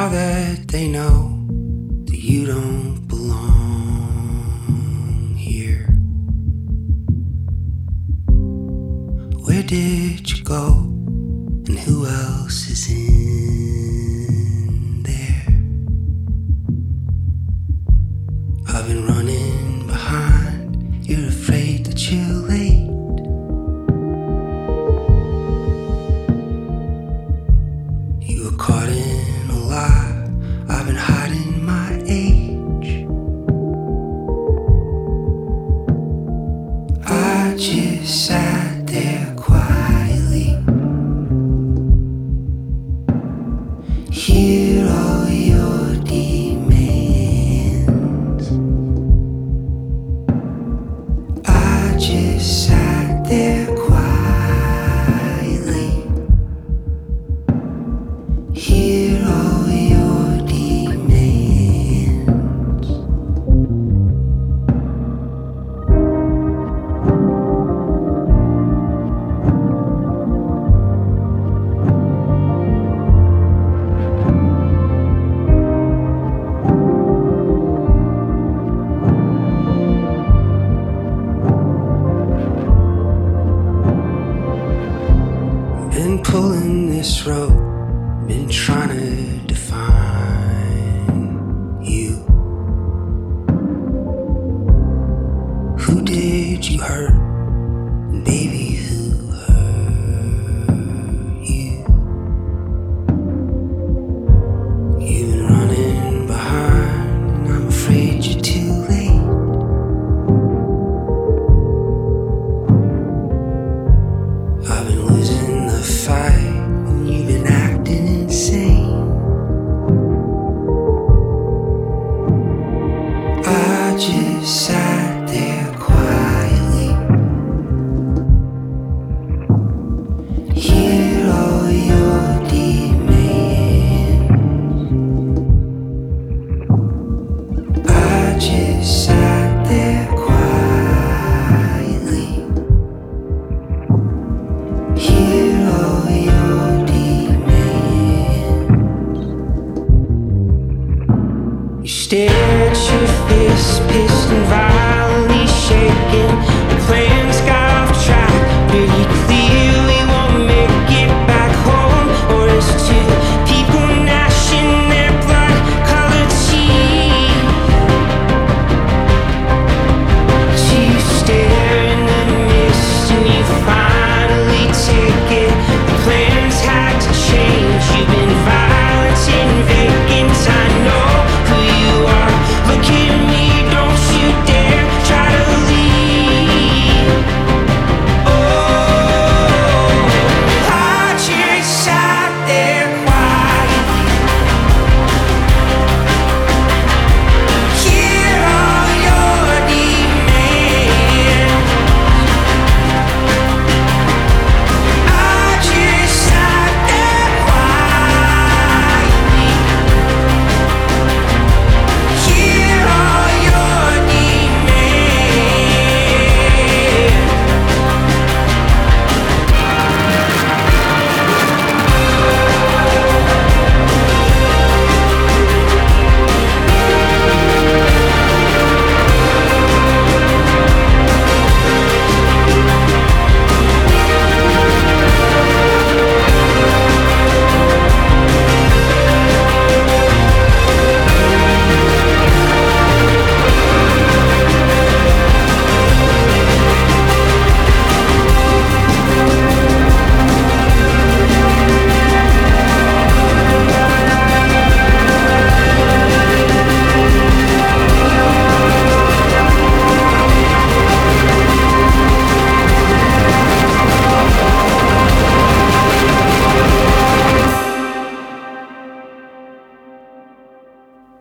Now that they know that you don't belong here, where did you go and who else is in there? I've been running behind, you're afraid that you're late. You were caught in a lie, I've been hiding my age. I just sat there quietly, hear all your demands. I just sat there quietly, hear all your demands. Been pulling this rope, been trying to define you. Who did you hurt? And baby, who hurt you? You've been running behind, and I'm afraid you're too late. I've been losing the fight, and you've been acting insane. I just sat there quietly, hear all your demands. I just sat there quietly, hear all your demands. You stare at your fist, pissed and violently shaking. The plans got off track, pretty